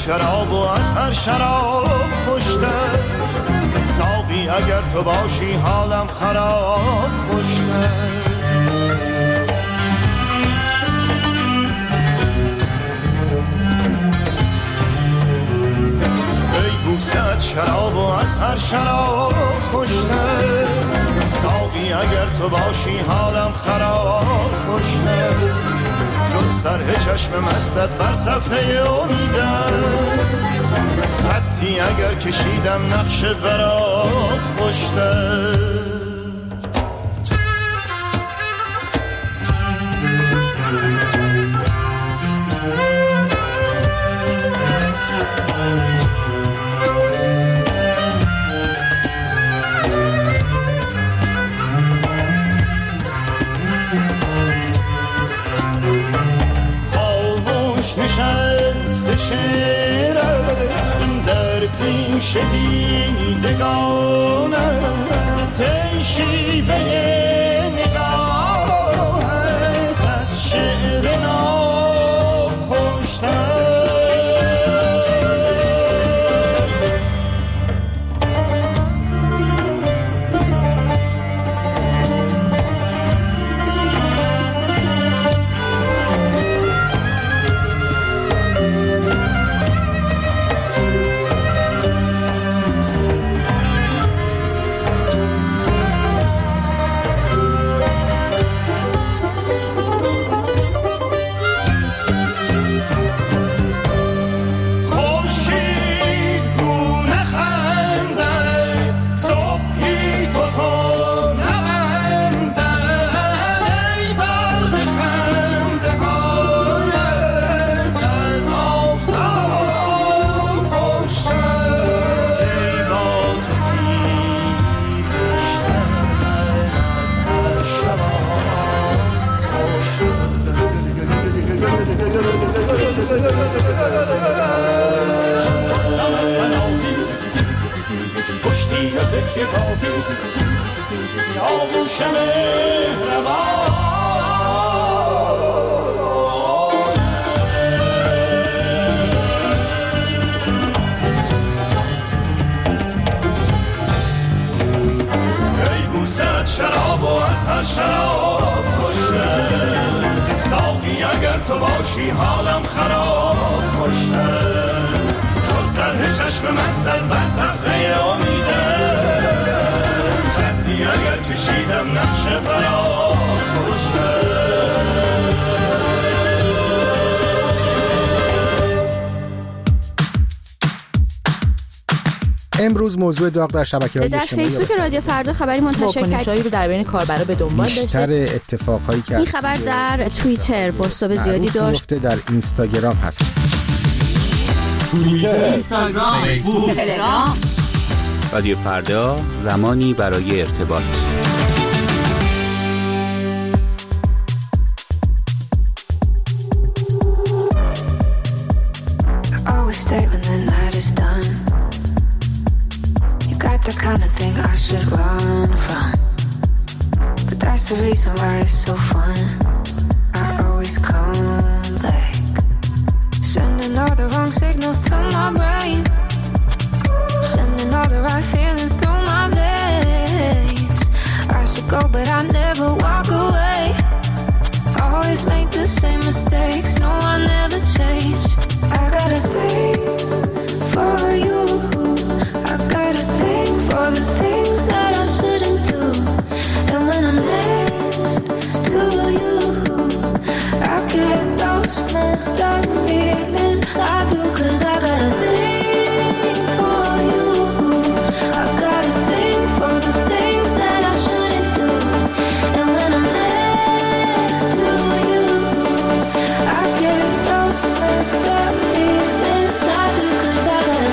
شراب و از هر شراب خوشتر. ساقی اگر تو باشی حالم خراب خوشتر. بوسه شراب و از هر شراب خوشتر. ساقی اگر تو باشی حالم خراب خوشتر. جز سرح چشم مستت بر صفحه امیدم. خطی اگر کشیدم نقش برات خوشتر. شیرم در پیش دیدگانم. تی شیوه نگاهت از شعر ناب خوشتر. آغوش مهربان ای بوسه شراب و از هر شراب خوشتر. ساقی اگر تو باشی حالم خراب خوشتر. جز طرح چشم مستت بر صفحه امیدم. خطی اگر کشیدم نقش برات خوشتر. امروز موضوع داغ در شبکه‌های اجتماعی در فیسبوک رادیو فردا خبری منتشر کرد رو در بین کاربرا به دنبال داشته. بیشتر اتفاقهایی که این خبر در توییتر بازتاب زیادی داشت. در اینستاگرام هست. توییتر، اینستاگرام، فیسبوک، تلگرام. رادیو فردا، زمانی برای ارتباط. The reason why it's so fun, I always come back, sending all the wrong signals to my brain, sending all the right feelings through my veins. I should go but I never walk away, always make the same mistakes, no I never change. I got a thing for you, I got a thing for the things that I shouldn't do, and when I'm to you, I get those messed up feelings. I do 'cause I got a thing for you. I got a thing for the things that I shouldn't do, and when I'm next to you, I get those messed up feelings. I do 'cause I got a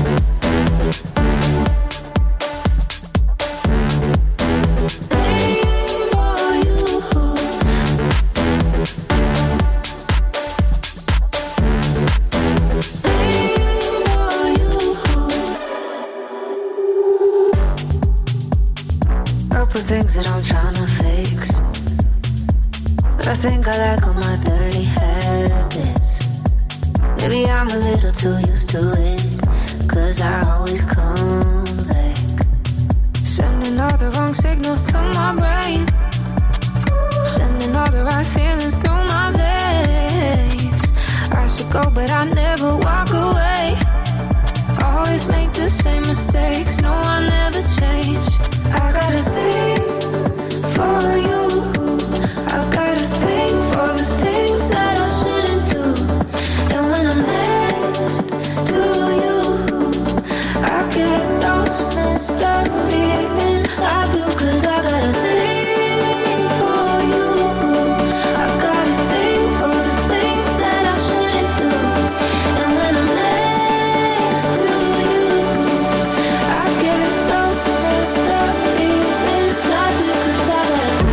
things that I'm trying to fix, but I think I like all my dirty habits. Maybe Maybe I'm a little too used to it, 'cause I always come back, sending all the wrong signals to my brain, sending all the right feelings through my veins. I should go but I never walk away, always make the same mistakes, no I never change. I got a thing for you, I got a thing for the things that I shouldn't do, and when I'm next to you I get those messed up feelings I do, 'cause I got a thing for you, I got a thing for the things that I shouldn't do, and when I'm next to you I get those messed up feelings I do, 'cause I got a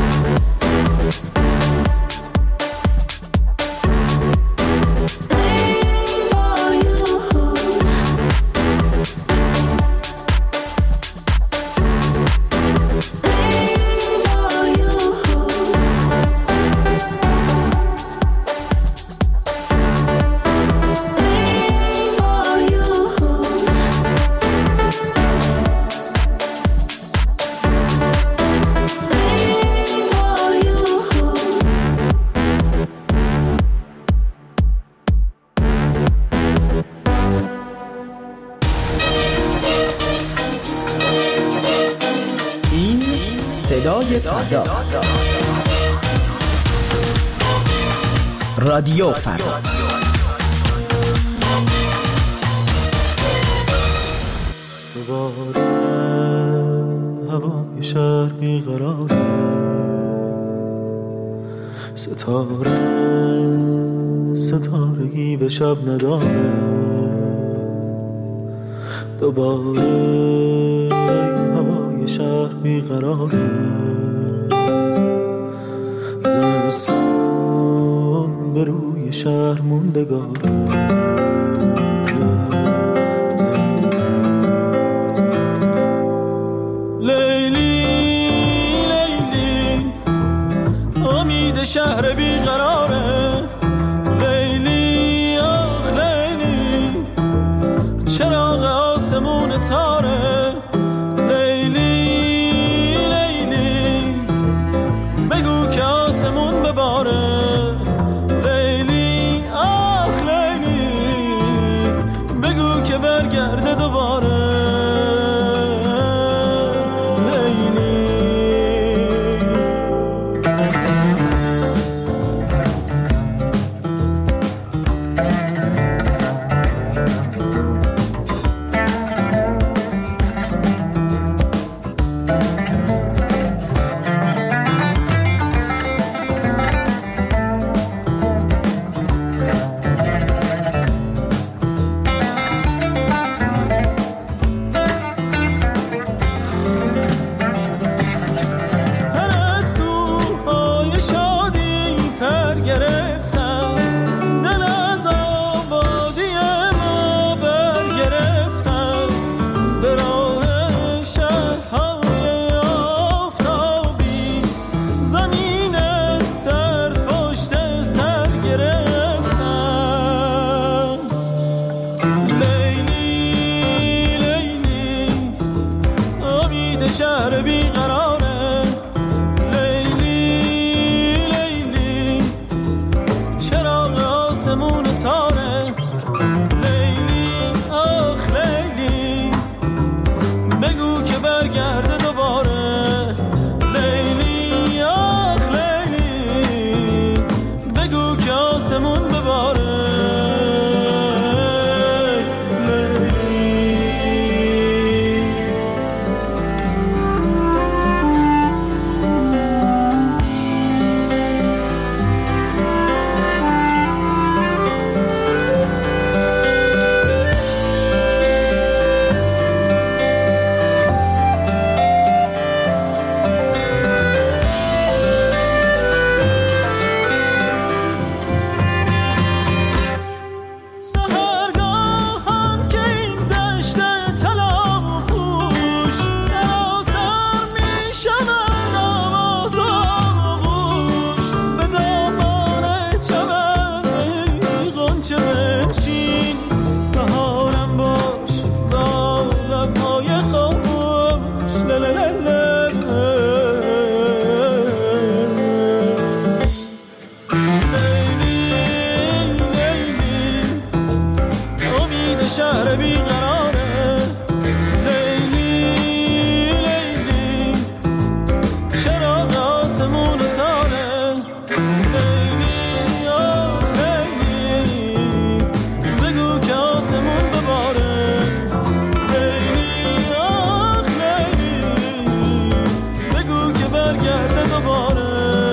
رادیو فردا. دوباره هوای شهر بیقراره، ستارگی به شب نداره، دوباره هوای شهر بیقراره، زمستون به روی شهر موندگاره. شهر بیقراره، لیلی آخ لیلی، چراغ آسمون تاره، لیلی لیلی، بگو که آسمون بباره، لیلی آخ لیلی، بگو که برگرده دوباره. دل بیقراره. لیلی لیلی چراغ آسمون تاره. لیلی آه لیلی بگو که آسمون بباره. لیلی آه لیلی بگو که برگرده دوباره.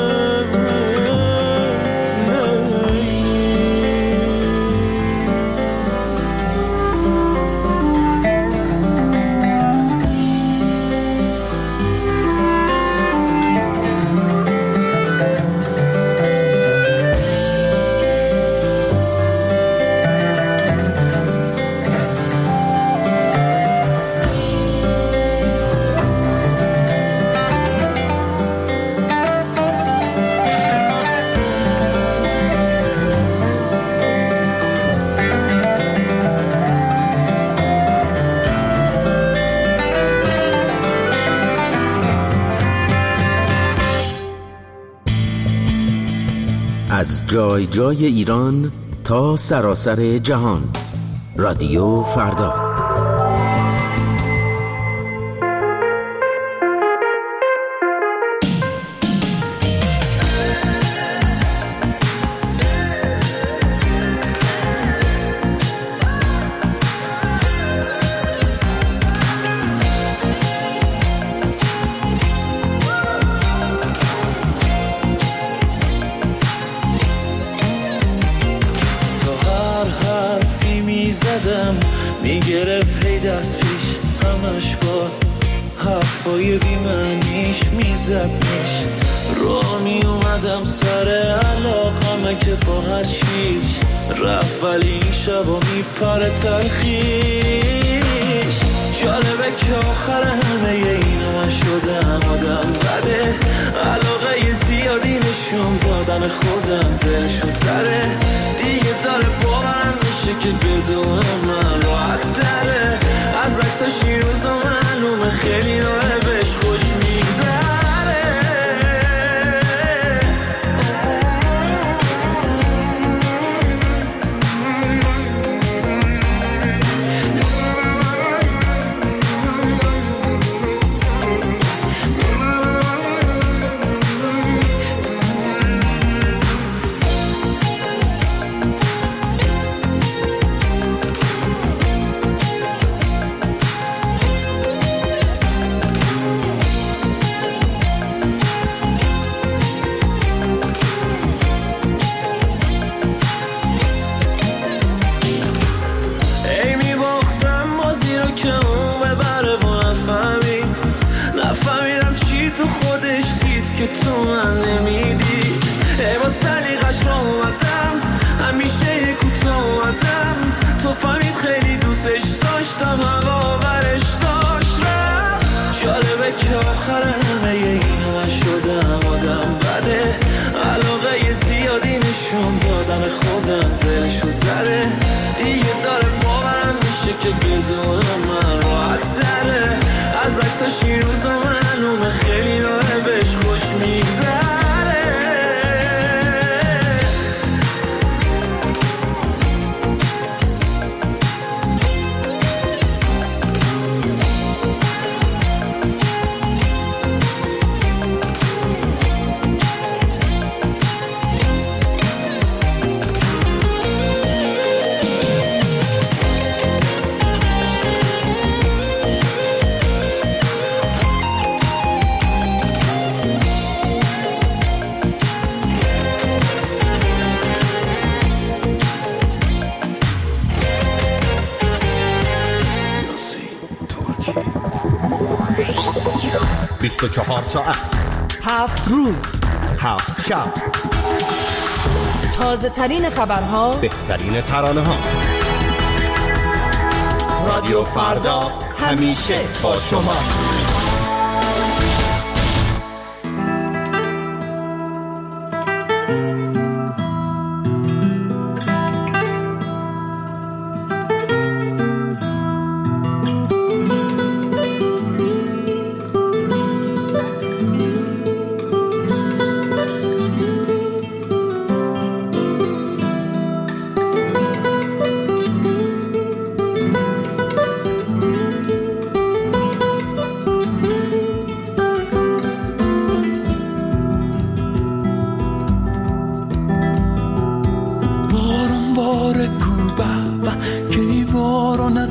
از جای جای ایران تا سراسر جهان. رادیو فردا. میگرفت هی دست پیش همش با حرفای بیمعنیش میزدنش. رو میومدم سر علاقمه که با هر چیش رفت، ولی این شبا میپره تلخیش. جالبه که آخر همه اینو من شدم آدم بده، علاقه زیادی نشون دادن خودم دلشو زده. دیگه داره باورم میشه که بدون من راحت سره. از عکساش این روزا معلومه خیلی داره بهش خوش میگذره. نفهمیدم چی تو خودش دید که تو من نمیدید. با سلیقش را اومدم، همیشه یه کوتا اومدم. تو فهمید خیلی دوستش داشتم، هوا برش داشت رفت. جالبه که آخر همه اینو من شدم آدم بده، علاقه زیادی نشون دادن خودم دلشو زده. دیگه داره باورم میشه که بدون من راحت سره. از عکساش این روزا معلومه خیلی داره بهش خوش میگذره. بیست و 24 ساعت 7 روز 7 شب، تازه ترین خبرها، بهترین ترانه ها. رادیو فردا همیشه با شماست.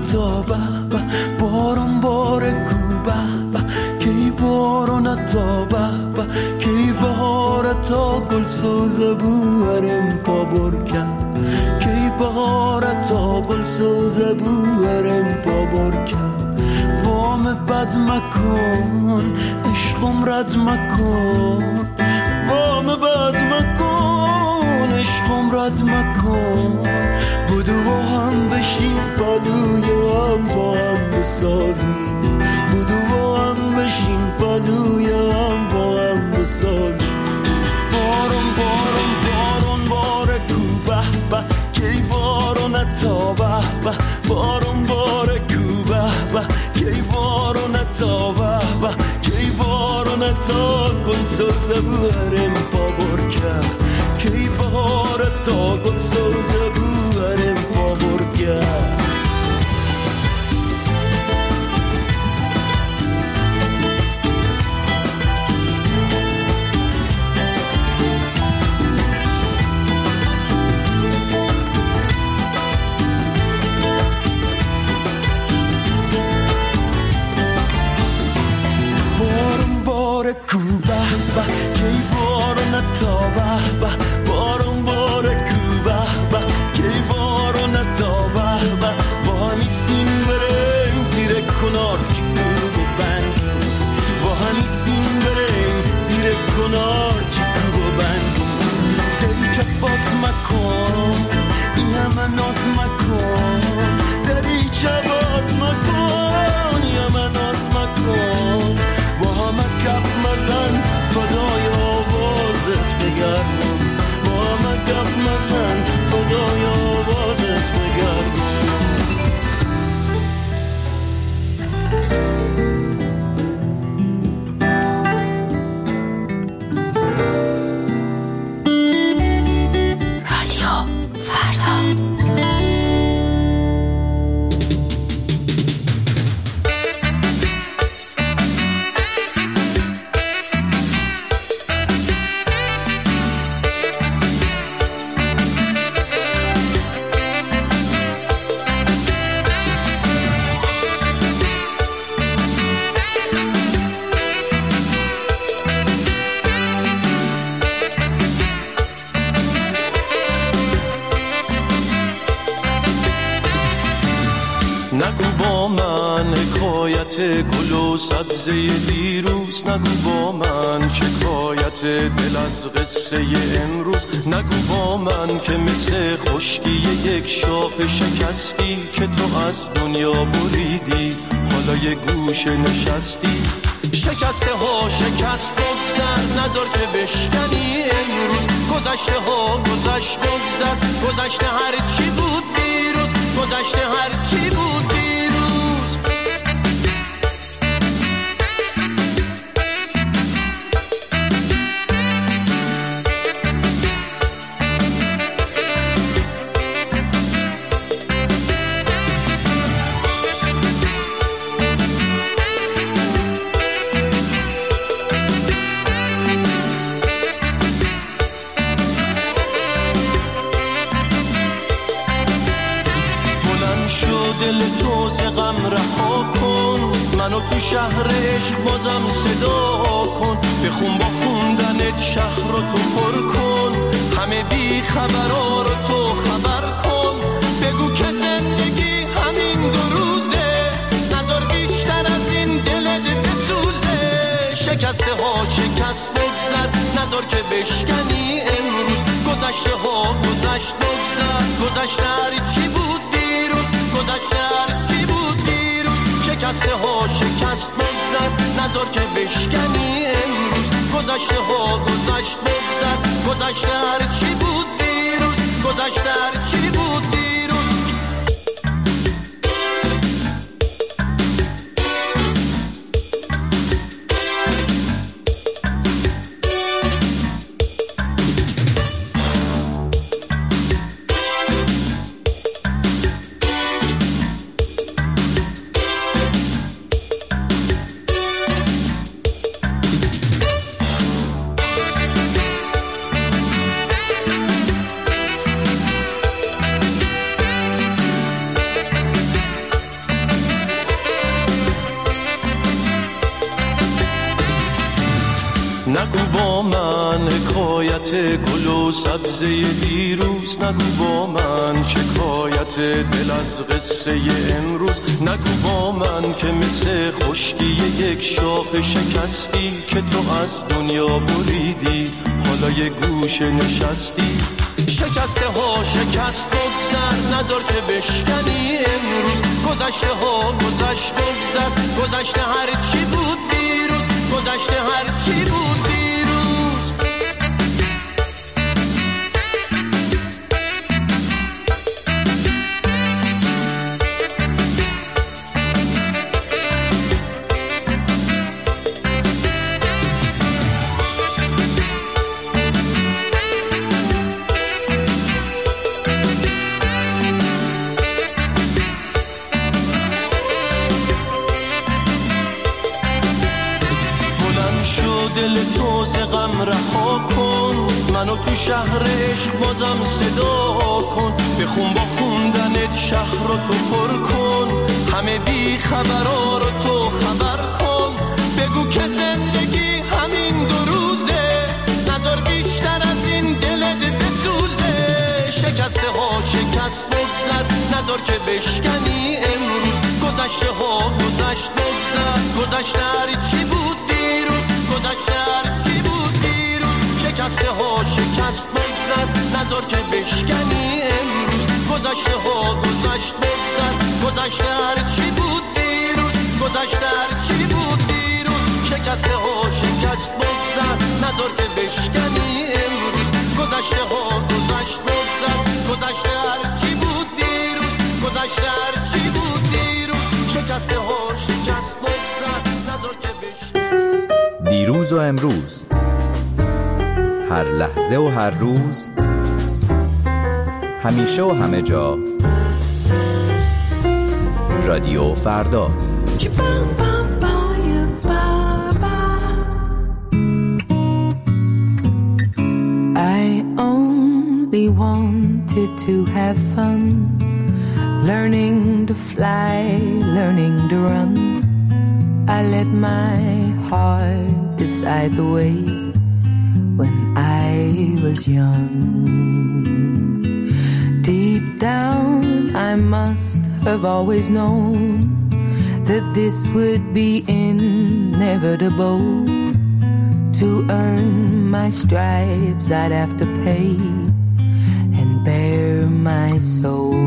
تا بابا باران باره کو بابا کی باران تا بابا کی بهار تا گل سوزه بوارم پا برکن کی بهار تا گل سوزه بوارم پا برکن وام بد مکن عشقم رد مکن وام بد مکن عشقم رد مکن بودو با هم بشیم پلوی هم با هم بسازیم بودو با هم بشیم پلوی هم با هم بسازیم بارون بارون بارون باره کو بابا کی بارون تا بابا بارون باره کو بابا کی بارون تا بابا کی بارون تا گل سوزه بورم پا برکن کی بهار تا گل سوزه بورم پا برکن کو بابا کی بارون تا بابا بارون باره کو بابا کی بارون تا بابا با همی سین بریم زیر کنار چکو بند با همی سین بریم زیر کنار چکو بند دری چه باز مکن این همه ناز مکن دری چه باز مکن این همه ناز مکن با همه کپ مزن فدای آوازت بگردم با همه کپ مزن فدای آوازت بگردم رادیو فردا گل و سبزه دیروز نگو با من شکایت دل از قصه امروز نگو با من که مثل خشکی یک شاخ شکستی که تو از دنیا بریدی حالا یه گوشه نشستی شکسته ها شکست بگذر نذار که بشکنی امروز گذشته ها گذشت بگذر گذشته هر چی بود دیروز گذشته هر چی بود دیروز دل تو ز غم رها کن منو تو شهر عشق بازم صدا کن بخون با خوندنت شهر رو تو پر کن همه بی خبرها رو تو خبر کن بگو که زندگی همین دو روزه نذار بیشتر از این دلت بسوزه شکسته ها شکست بگذر نذار که بشکنی امروز گذشته ها گذشت بگذر گذشته هر چی بود گذشته هر چی بود دیروز شکسته ها شکست بگذر نذار که بشکنی امروز گذشته ها گذشت بگذر گذشته هر چی بود دیروز گذشته هر چی بود دیروز حکایت گل و سبزه دیروز، نگو با من شکایت دل از قصه امروز، نگو با من که مثل خشکی یک شاخ شکستی که تو از دنیا بریدی، حالا یه گوشه نشستی. شکسته ها شکست بگذر، نذار که بشکنی امروز، گذشته ها گذشت بگذر، گذشته هر چی بود دیروز، گذشته هر چی بود دیروز. دل تو ز غم رها کن، منو تو شهر عشق بازم صدا کن، بخون با خوندنت شهر رو تو پر کن، همه بی خبرها رو تو خبر کن، بگو که زندگی همین دو روزه، نذار بیشتر از این دلت بسوزه. شکسته ها شکست بگذر، نذار که بشکنی امروز، گذشته ها گذشت بگذر، گذشته هر چی بود دیروز، گذشته هر چی بود دیروز. شکسته ها شکست بگذر، نذار که بشکنی امروز، گذشته ها گذشت بگذر، گذشته هر چی بود دیروز، گذشته هر چی بود دیروز. شکسته ها شکست بگذر، نذار که بشکنی امروز، گذشته ها گذشت بگذر، گذشته هر چی بود دیروز، گذشته هر چی بود دیروز. شکسته ها شکست بگذر، نذار که بشکنی. دیروز و امروز، هر لحظه و هر روز، همیشه و همه جا، رادیو فردا. I only wanted to have fun, learning to fly, learning to run. I let my heart decide the way when I was young. Deep down I must have always known that this would be inevitable. To earn my stripes I'd have to pay and bare my soul.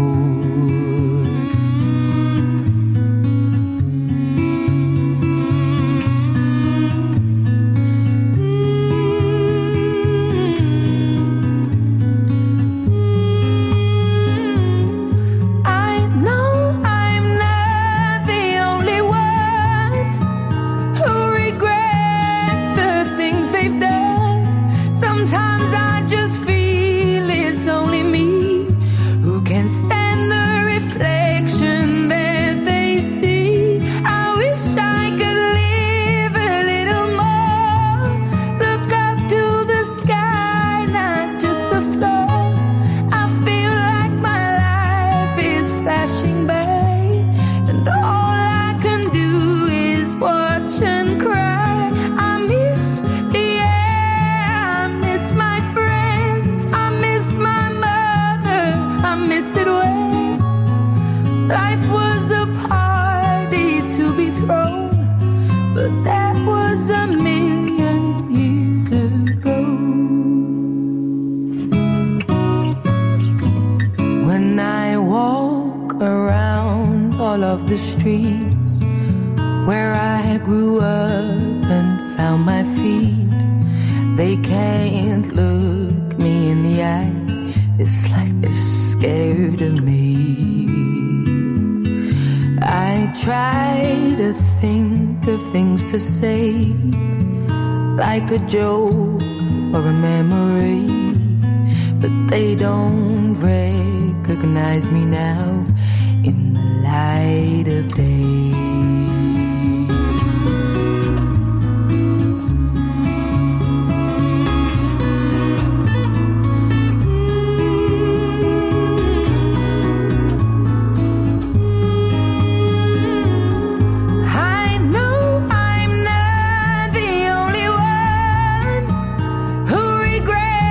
The streets where I grew up and found my feet, they can't look me in the eye. It's like they're scared of me. I try to think of things to say, like a joke or a memory, but they don't recognize me now in the light of day. I'm not the only one who regrets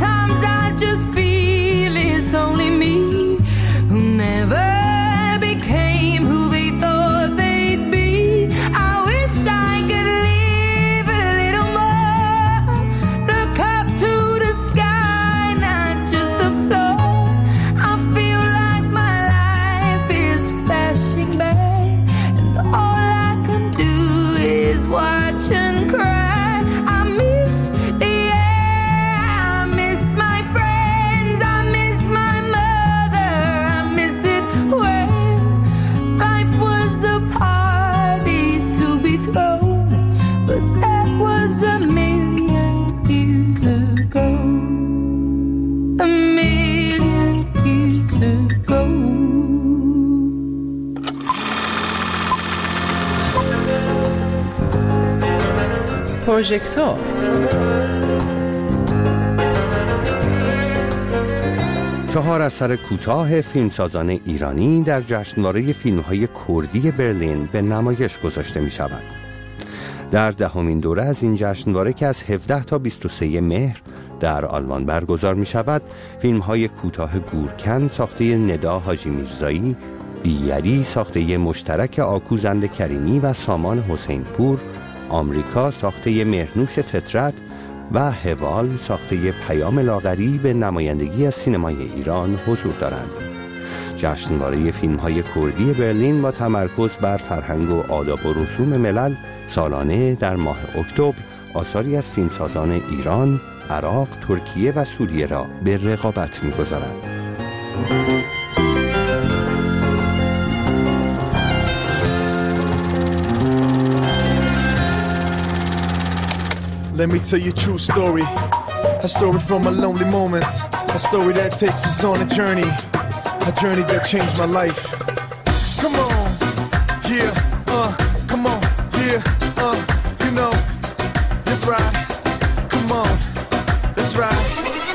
sometimes I just feel it's only me who never became who they thought they'd be. I wish I could live a little more, look up to the sky, not just the floor. I feel like my life is flashing by, and all I can do is watch and cry. پروژکتور چهار اثر کوتاه فیلمسازان ایرانی در جشنواره فیلم‌های کردی برلین به نمایش گذاشته می‌شود. در 10مین دوره از این جشنواره که از 17 تا 23 مهر در آلمان برگزار می‌شود، فیلم‌های کوتاه گورکن ساخته ندا حاجی میرزایی، بی‌یری ساخته مشترک آکوزند کریمی و سامان حسین پور، آمریکا ساخته مهرنوش فطرت و هوال ساخته پیام لاغری به نمایندگی از سینمای ایران حضور دارند. جشنواره فیلم‌های کردی برلین با تمرکز بر فرهنگ و آداب و رسوم ملل سالانه در ماه اکتبر آثاری از فیلمسازان ایران، عراق، ترکیه و سوریه را به رقابت می‌گذارد. Let me tell you a true story, a story from my lonely moments, a story that takes us on a journey that changed my life. Come on, yeah, come on, yeah, you know, that's right, come on, that's right,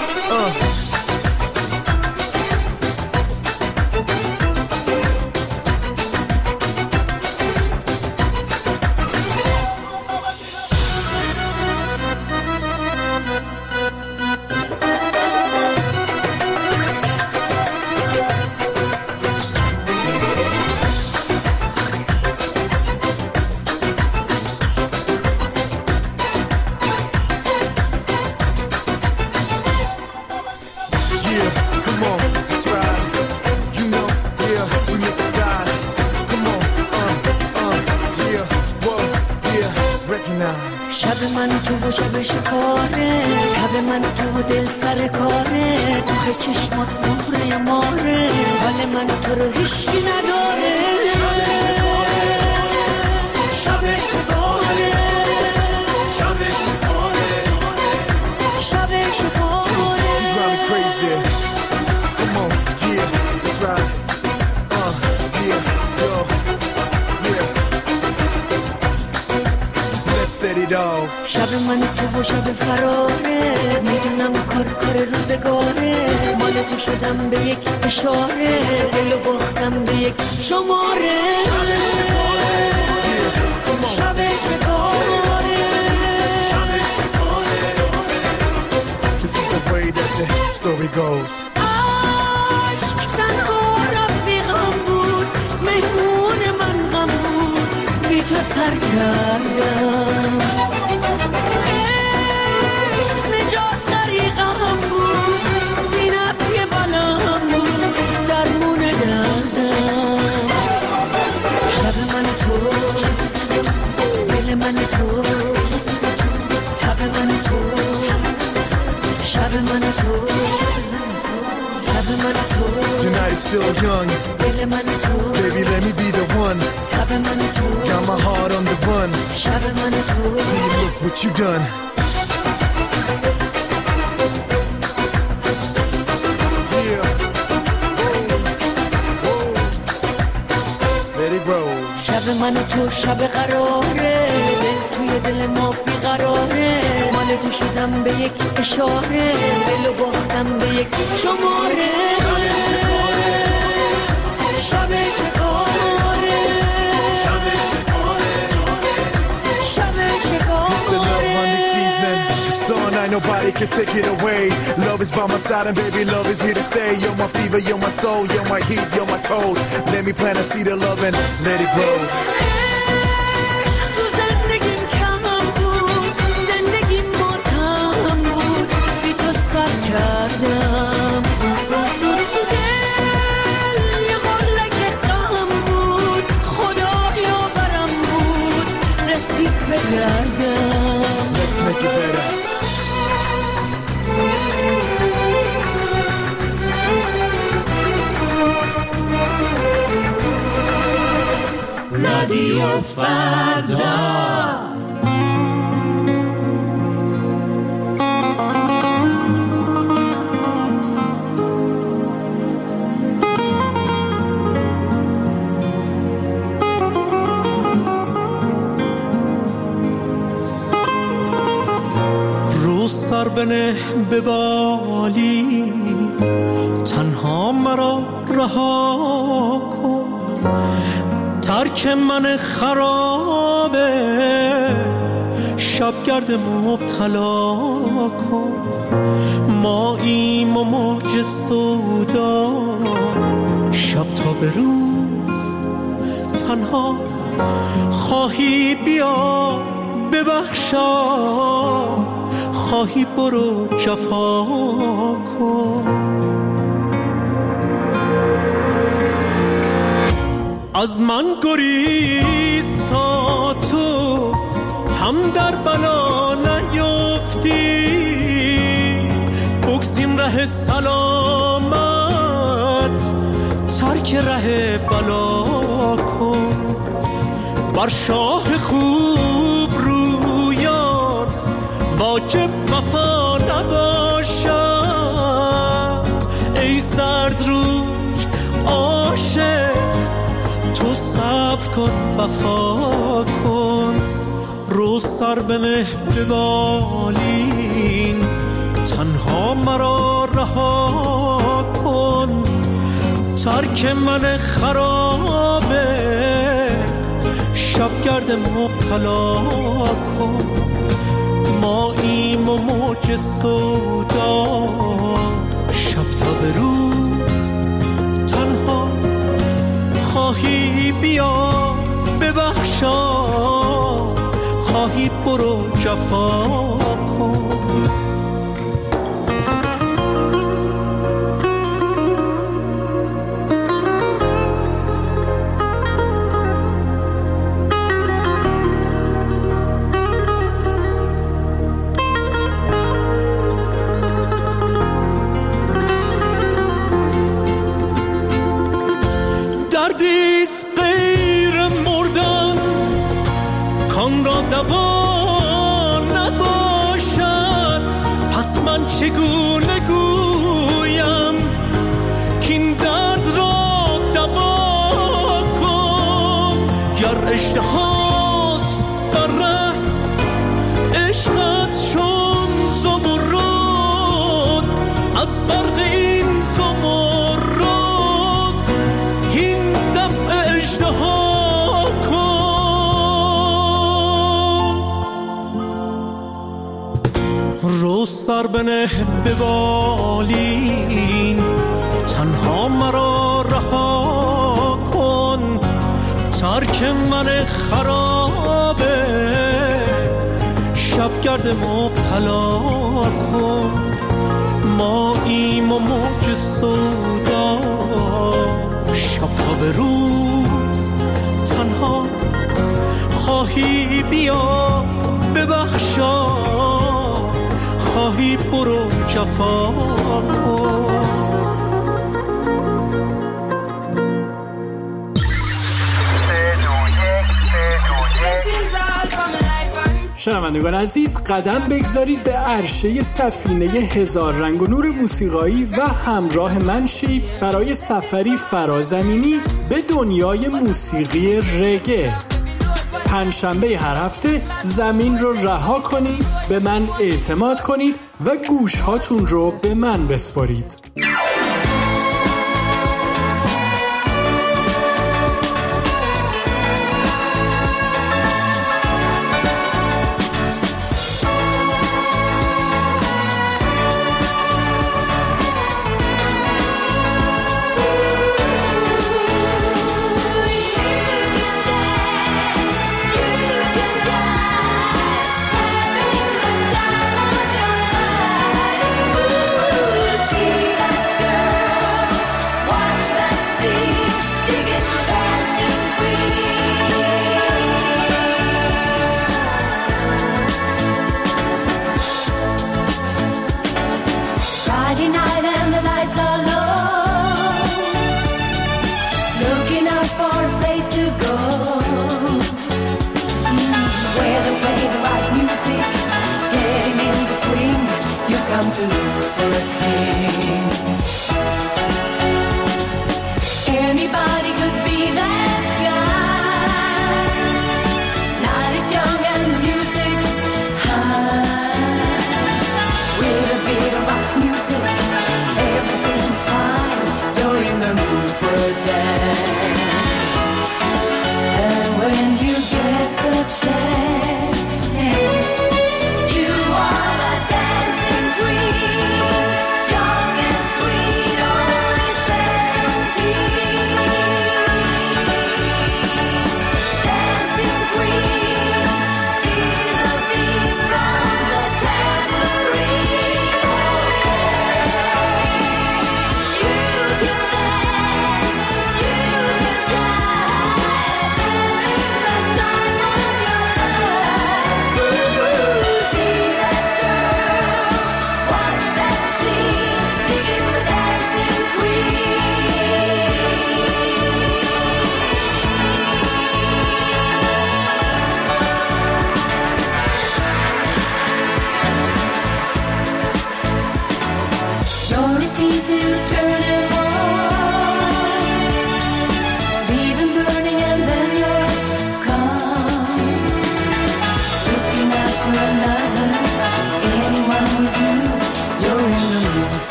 شب من تو و شب فراره، میدونم کار روزگاره، مال تو شدم به یک اشاره، دلو باختم به یک شماره. شب شکاره. This is the way that the story goes. عشق تنها رفیقم بود، مهمون من غم بود، بی تو سرگردم. Tonight is still young, baby, let me be the one. Got my heart on the run. See, look what you done. Yeah. Let it roll. شب من و تو شب قراره، دل توی دل ما بیقراره، مال تو شدم به یک اشاره، دلو باختم به یک شماره. شب چکاره، شب چکاره. It's the love hunting season, the song I know nobody can take it away. Love is by my side and baby love is here to stay. You're my fever, you're my soul, you're my heat, you're my cold. Let me plant a seed of love and let it grow. Let's make it better. رادیو فردا. سر بنه به بالی تنها مرا رها کن ترک من خرابه شبگرد مبتلا کن ماییم و موج سودا شب تا به روز تنها خواهی بیا ببخشا خواهی برو جفا کن از من گریز تا تو هم در بلا نیفتی بگزین ره سلامت ترک ره بلا کن بر شاه خوب رویان واجب وفا نباشد ای زرد روی عاشق تو صبر کن وفا کن رو سر بنه به بالین تنها مرا رها کن ترک من خرابه شبگرد مبتلا کن ماییم و موج سودا شب تا به روز تنها خواهی بیا ببخشا خواهی برو جفا کن دردیست غیر مردن کان را دوا نباشد پس من چگونه گویم کین درد را دوا کن گر اشتهاست در ره عشقت شون زمرد از برق این زمرد این دفع اشتها کن رو سر بنه به بالین تنها مرا رها کن ترک من خرابه شبگرد مبتلا کن ماییم و موج سودا شب تا به روز تنها خواهی بیا ببخشا خواهی برو جفا کن شنوندگان عزیز قدم بگذارید به عرشه سفینه هزار رنگ و نور موسیقایی و همراه من شید برای سفری فرازمینی به دنیای موسیقی رگه. پنجشنبه هر هفته زمین رو رها کنید، به من اعتماد کنید و گوش هاتون رو به من بسپارید.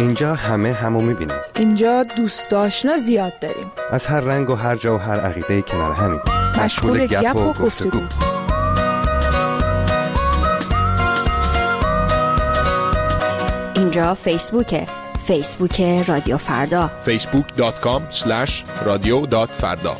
اینجا همه همو میبینیم. اینجا دوست آشنا زیاد داریم. از هر رنگ و هر جا و هر عقیده کنار همین. مشغول گپ و گفتگو. اینجا فیسبوک رادیو فردا. facebook.com/radio.farda.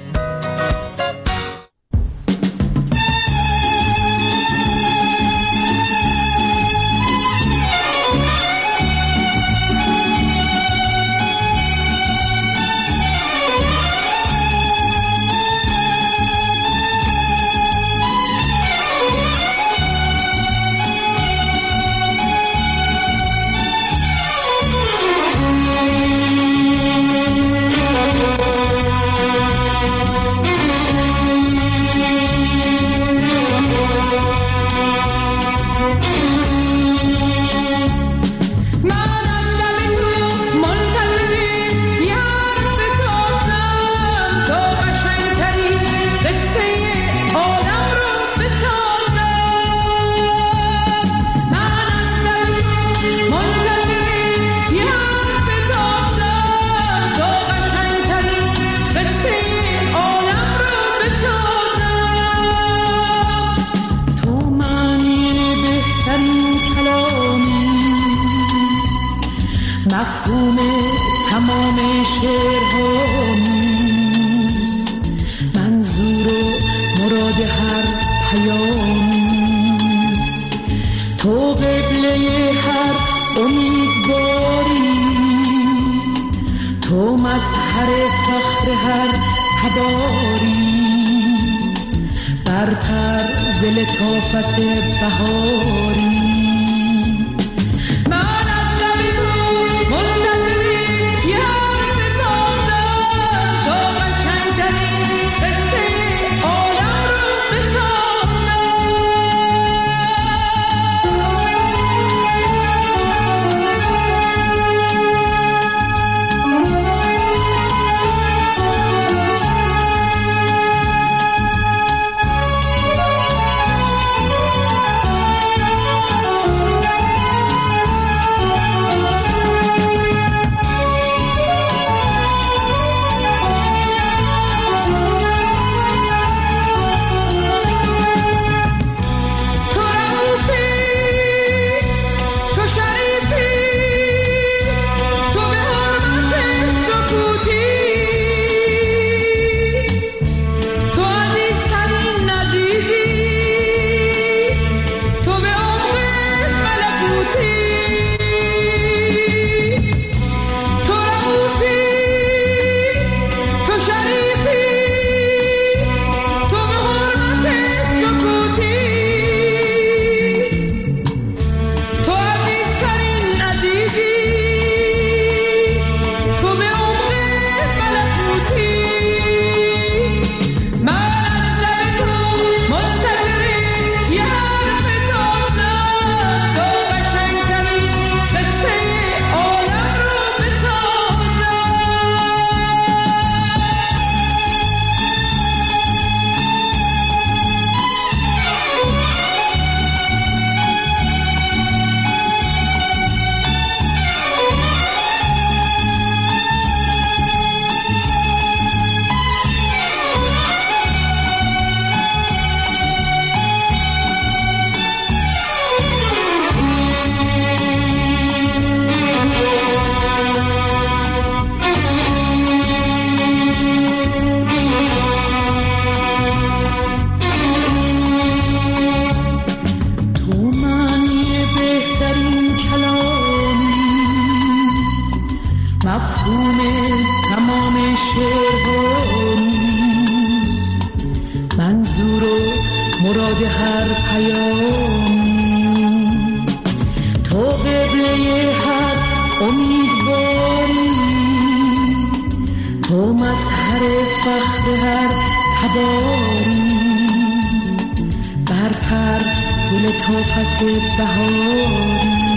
برتر ز لطافت بهاری